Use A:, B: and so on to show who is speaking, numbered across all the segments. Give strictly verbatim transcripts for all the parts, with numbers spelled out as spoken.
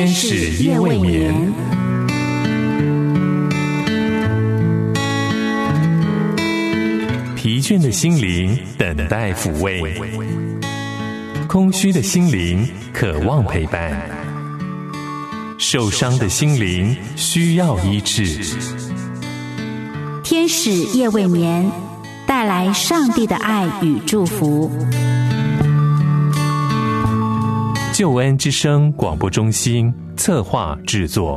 A: 天使夜未眠。疲倦的心灵等待抚慰，空虚的心灵渴望陪伴，受伤的心灵需要医治。
B: 天使夜未眠，带来上帝的爱与祝福。
A: 救恩之声广播中心策划制作。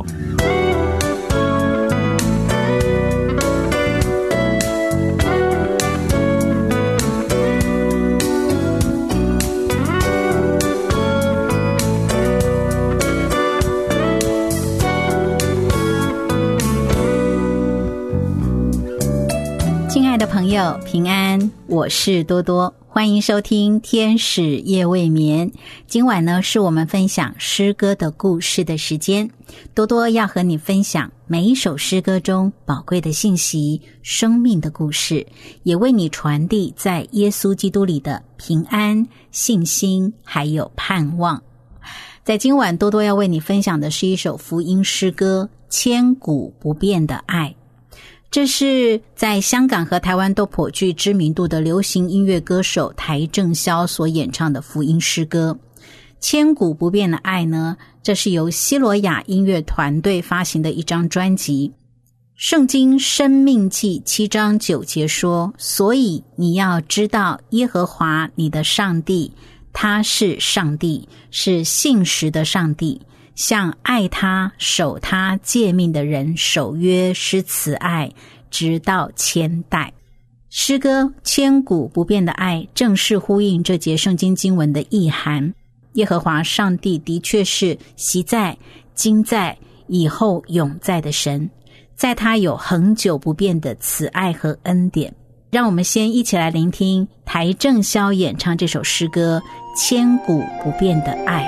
B: 亲爱的朋友，平安，我是多多，欢迎收听天使夜未眠。今晚呢，是我们分享诗歌的故事的时间。多多要和你分享每一首诗歌中宝贵的信息、生命的故事，也为你传递在耶稣基督里的平安、信心还有盼望。在今晚，多多要为你分享的是一首福音诗歌《千古不变的爱》。这是在香港和台湾都颇具知名度的流行音乐歌手台正宵所演唱的福音诗歌。千古不变的爱呢，这是由西罗亚音乐团队发行的一张专辑。圣经申命记七章九节说，所以你要知道耶和华你的上帝，他是上帝，是信实的上帝，向爱他守他诫命的人守约施慈爱，直到千代。诗歌千古不变的爱正是呼应这节圣经经文的意涵。耶和华上帝的确是昔在、今在、以后永在的神，在他有恒久不变的慈爱和恩典。让我们先一起来聆听台正宵演唱这首诗歌《千古不变的爱》。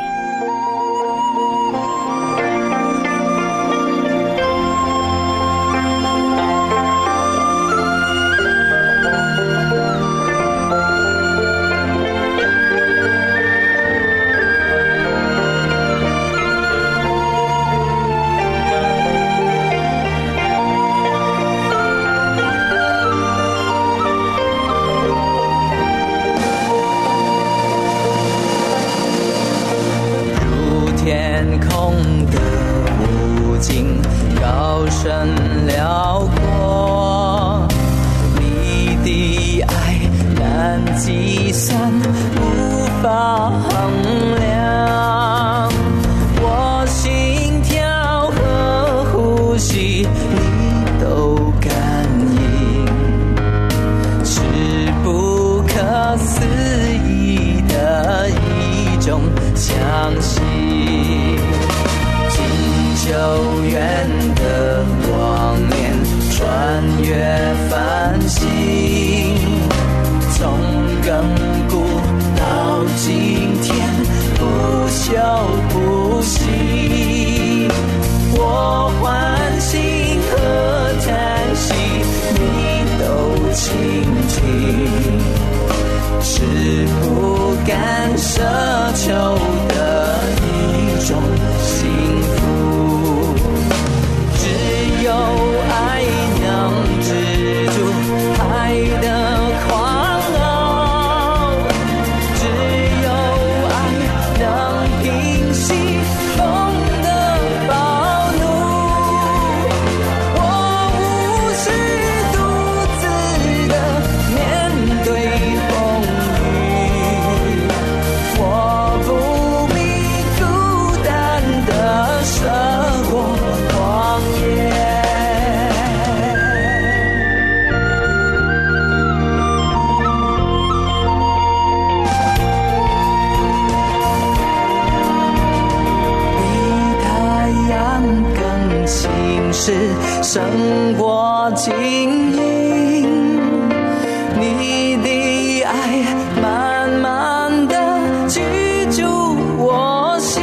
C: 生活经营，你的爱慢慢地居住我心，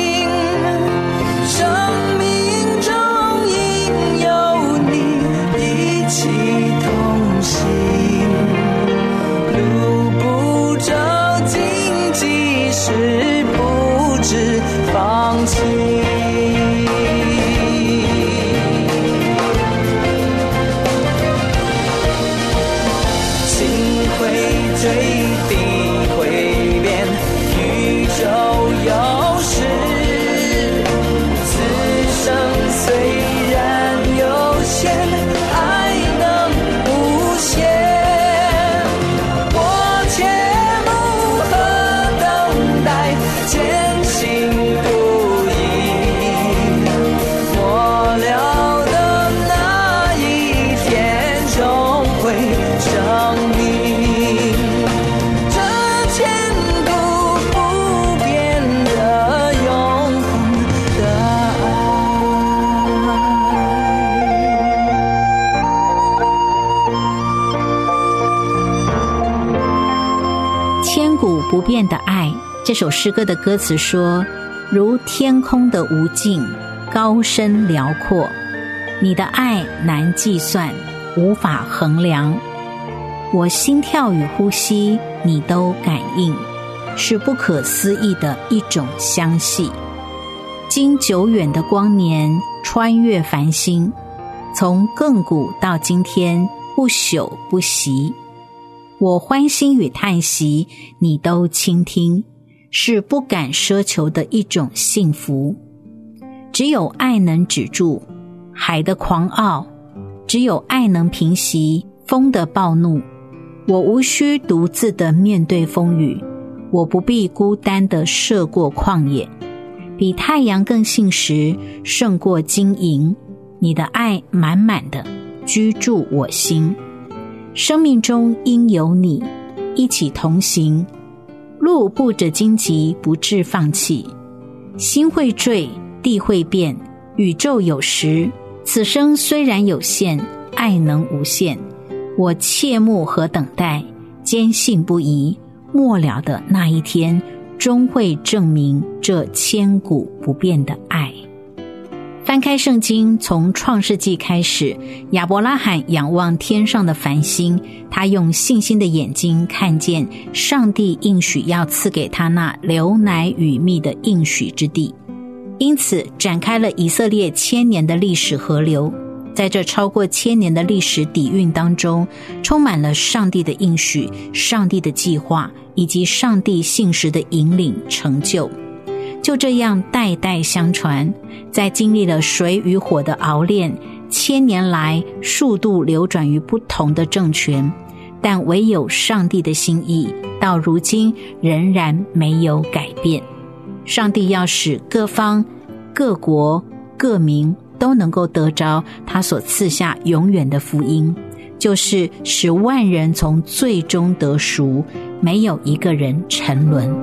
C: 生命中应有你一起同行，路不走荆棘时不知放弃。
B: 不变的爱。这首诗歌的歌词说，如天空的无尽，高深辽阔，你的爱难计算，无法衡量。我心跳与呼吸你都感应，是不可思议的一种相系。经久远的光年，穿越繁星，从亘古到今天，不朽不息。我欢欣与叹息你都倾听，是不敢奢求的一种幸福。只有爱能止住海的狂傲，只有爱能平息风的暴怒。我无需独自的面对风雨，我不必孤单的涉过旷野。比太阳更信实，胜过金银。你的爱满满的居住我心，生命中应有你一起同行。路不着荆棘，不致放弃。心会坠，地会变，宇宙有时。此生虽然有限，爱能无限。我切慕和等待，坚信不疑，末了的那一天终会证明这千古不变的爱。翻开圣经，从创世纪开始，亚伯拉罕仰望天上的繁星，他用信心的眼睛看见上帝应许要赐给他那流奶与蜜的应许之地，因此展开了以色列千年的历史河流。在这超过千年的历史底蕴当中，充满了上帝的应许、上帝的计划以及上帝信实的引领成就。就这样代代相传，在经历了水与火的熬炼，千年来数度流转于不同的政权，但唯有上帝的心意到如今仍然没有改变。上帝要使各方、各国、各民都能够得着他所赐下永远的福音，就是使万人从罪中得赎，没有一个人沉沦。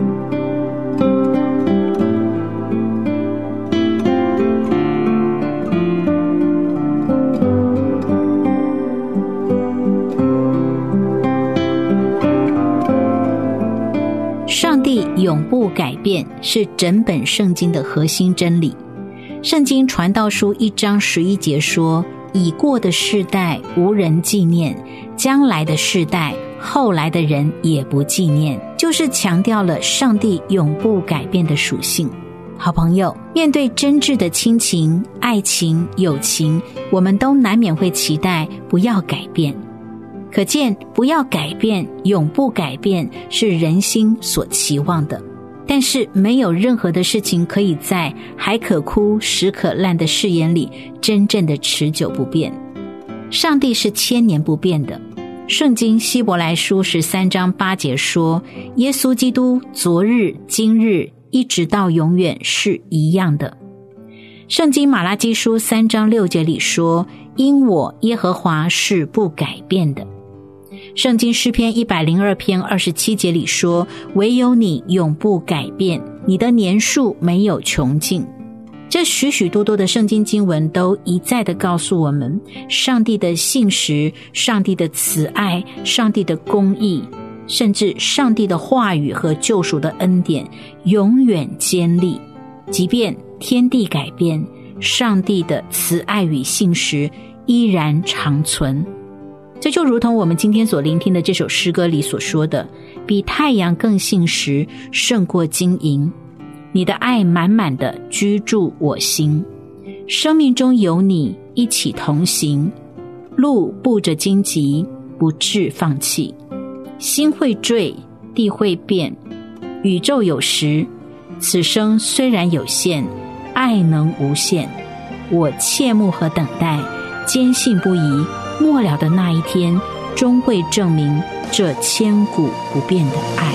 B: 上帝永不改变，是整本圣经的核心真理。圣经传道书一章十一节说，已过的世代无人纪念，将来的世代后来的人也不纪念，就是强调了上帝永不改变的属性。好朋友，面对真挚的亲情、爱情、友情，我们都难免会期待不要改变。可见不要改变、永不改变是人心所期望的，但是没有任何的事情可以在海可枯石可烂的誓言里真正的持久不变。上帝是千年不变的。圣经希伯来书十三章八节说，耶稣基督昨日、今日一直到永远是一样的。圣经马拉基书三章六节里说，因我耶和华是不改变的。圣经诗篇一百零二篇二十七节里说，唯有你永不改变，你的年数没有穷尽。这许许多多的圣经经文都一再的告诉我们，上帝的信实、上帝的慈爱、上帝的公义，甚至上帝的话语和救赎的恩典永远坚立。即便天地改变，上帝的慈爱与信实依然长存。这就如同我们今天所聆听的这首诗歌里所说的，比太阳更信实，胜过金银。你的爱满满的居住我心，生命中有你一起同行。路不着荆棘，不致放弃。心会坠，地会变，宇宙有时。此生虽然有限，爱能无限。我切慕和等待，坚信不疑，末了的那一天终会证明这千古不变的爱。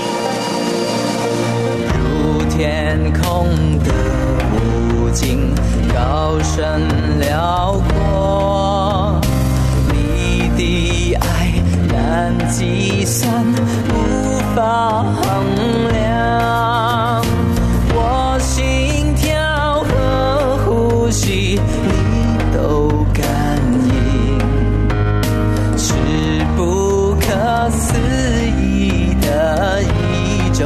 C: 如天空的无尽，高深辽阔，你的爱难计算，无法衡量。我心跳和呼吸你都感应，是不可思议的一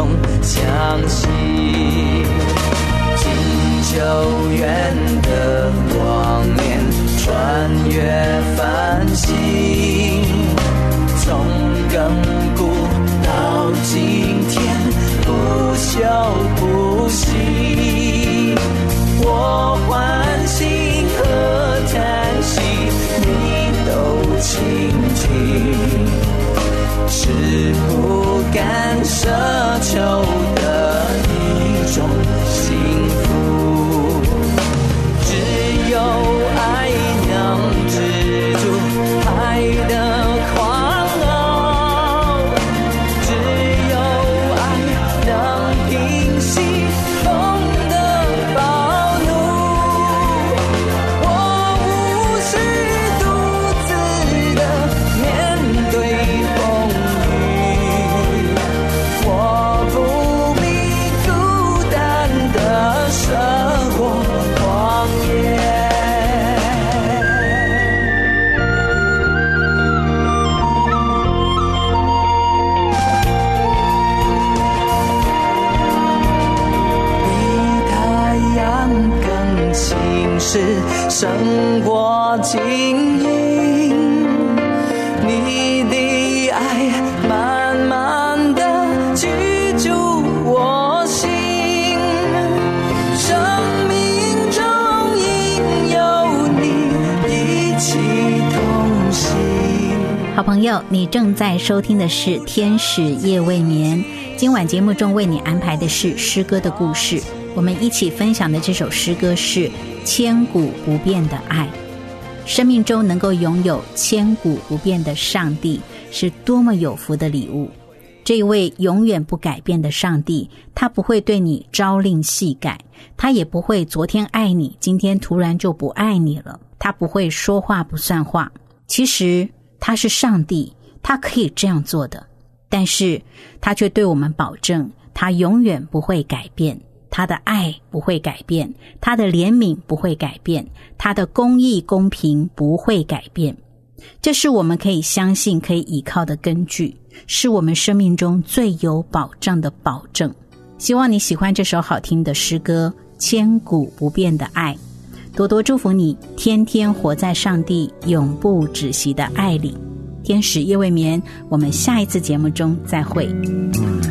C: 远的光年穿越繁星，从亘古到今天不休不息。我欢欣和叹息你都倾听，是不敢奢求的一种幸福。只有爱能止住爱的狂傲，只有爱能平息风的暴怒。我无需独自的面对风雨，我不必孤单的生活荒野。比太阳更轻视生活经营，你的爱慢慢地居住我心，生命中应有你一起同行。
B: 好朋友，你正在收听的是天使夜未眠，今晚节目中为你安排的是诗歌的故事，我们一起分享的这首诗歌是千古不变的爱。生命中能够拥有千古不变的上帝，是多么有福的礼物。这一位永远不改变的上帝，他不会对你朝令夕改，他也不会昨天爱你，今天突然就不爱你了，他不会说话不算话。其实他是上帝，他可以这样做的，但是他却对我们保证，他永远不会改变，他的爱不会改变，他的怜悯不会改变，他的公义公平不会改变。这是我们可以相信可以依靠的根据，是我们生命中最有保障的保证。希望你喜欢这首好听的诗歌《千古不变的爱》，多多祝福你天天活在上帝永不止息的爱里。天使夜未眠，我们下一次节目中再会。